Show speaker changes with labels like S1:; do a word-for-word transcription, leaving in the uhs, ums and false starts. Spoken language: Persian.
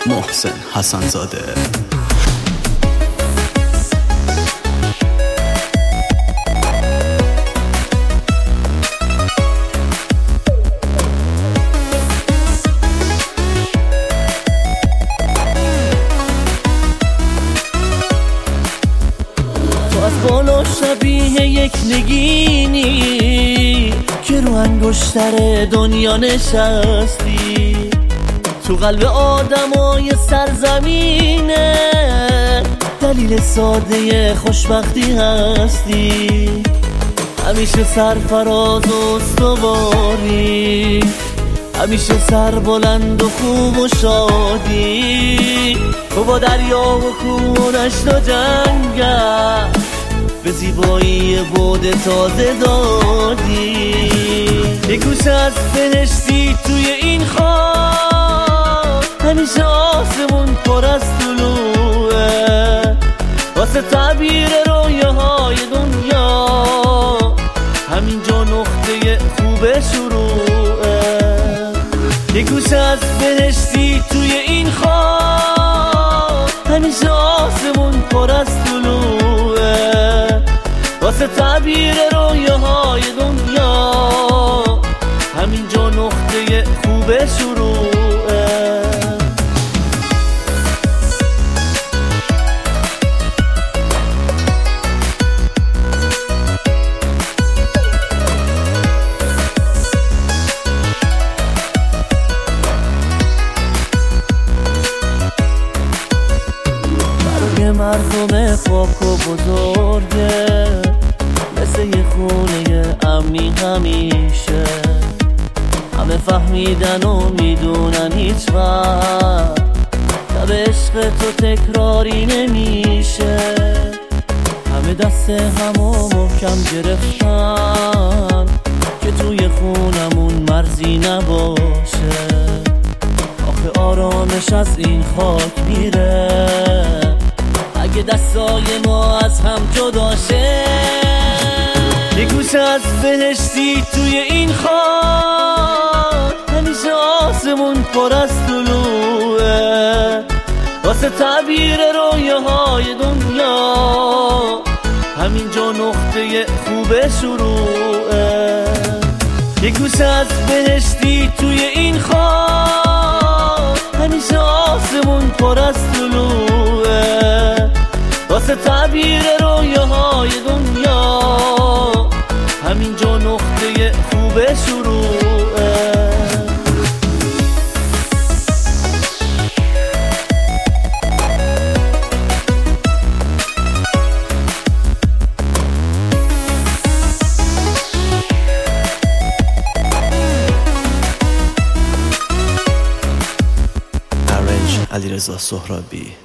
S1: محسن حسن‌زاده.
S2: از بالا شبیه یک نگینی که رو انگشتر دنیا نشستی، تو قلب آدمای سرزمینه دلیل ساده خوشبختی هستی. همیشه سرفراز و استواری، همیشه سر بلند و خوب و شادی. تو با دریا و کوه و دشت و جنگل به زیبایی بعد تازه دادی. یه گوشه از بهشتی توی این خاک، همیشه آسمون پر از طلوعه واسه تعبیر رویاهای دنیا. همینجا نقطه خوب شروعه. یه گوشه از بهشتی توی این خاک، همیشه آسمون پر از طلوعه واسه تعبیر رویاهای دنیا. همینجا نقطه خوب شروعه. مردم پاک و بزرگه، مثل یه خونه امنی همیشه. همه فهمیدن و میدونن هیچ وقت شب عشق تو تکراری نمیشه. همه دست همو محکم گرفتن که توی خونمون مرزی نباشه. آخه آرامش از این خاک میره اگه دستای ما از هم جدا شه. یه گوشه از بهشتی توی این خاک، همیشه آسمون پر از طلوعه واسه تعبیر رویاهای دنیا. همینجا نقطه خوب شروعه. یه گوشه از بهشتی توی این خاک، همیشه آسمون پر از طلوعه واسه تعبیر رویاهای دنیا. همینجا نقطه خوب شروعه.
S1: علیرضا سهرابی.